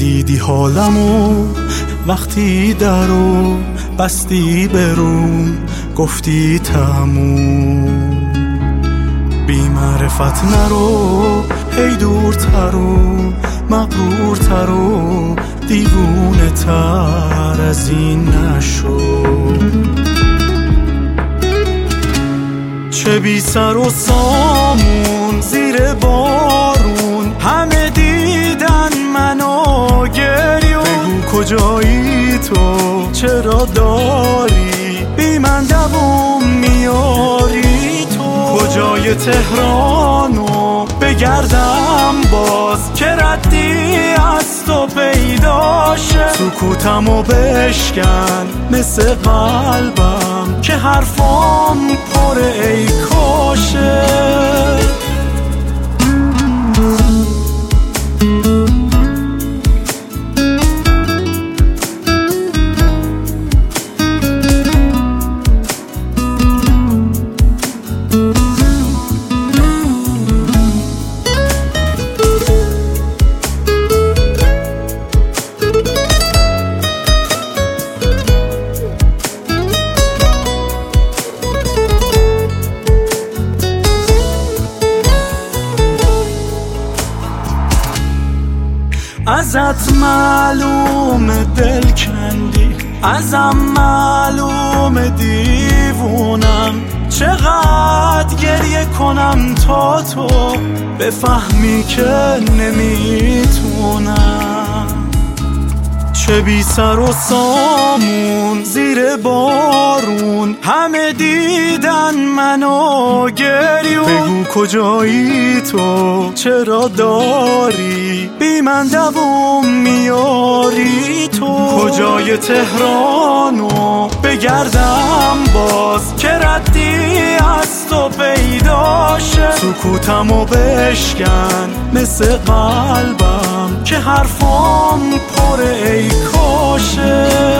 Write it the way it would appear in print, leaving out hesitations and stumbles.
دیدی حالمو وقتی درو بستی بروم، گفتی تموم. بی معرفت نرو، هی دورتر و مغرورتر و دیوونه تر از این نشو. چه بی سر و سامون زیر بارون، همه دیدن منو گریون. بگو کجایی تو، چرا داری بی من دووم میاری تو؟ کجای تهرانو بگردم باز که ردی از تو پیداشه؟ سکوتمو بشکن مثل قلبم که حرفام پر ای کاشه. ازت معلوم دل کندی، ازم معلوم دیوونم. چقدر گریه کنم تا تو بفهمی که نمیتونم. چه بی سر و سامون زیر بارون، همه دیدن منو گریون. بگو کجایی تو، چرا داری بی من دووم میاری تو؟ کجای تهرانو بگردم باز که ردی از تو پیداشه؟ سکوتمو بشکن مثل قلبم که حرفام پر ای کاشه.